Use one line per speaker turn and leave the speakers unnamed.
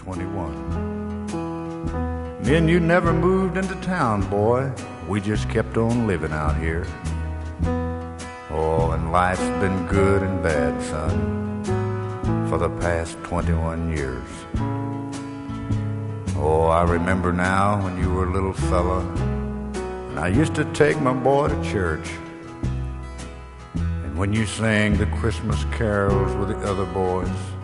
21. Me and you never moved into town, boy. We just kept on living out here. Oh, and life's been good and bad, son, for the past 21 years. Oh, I remember now when you were a little fella, and I used to take my boy to church. And when you sang the Christmas carols with the other boys,